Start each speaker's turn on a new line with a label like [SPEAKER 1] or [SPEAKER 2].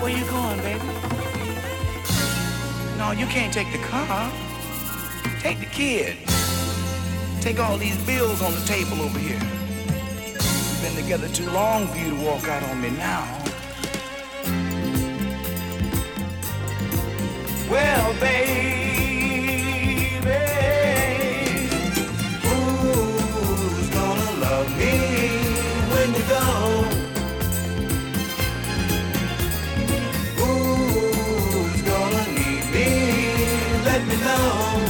[SPEAKER 1] where you going, baby? No, you can't take the car. Take the kid. Take all these bills on the table over here. We've been together too long for you to walk out on me now. Well, baby, who's gonna love me when you go? Who's gonna need me? Let me know.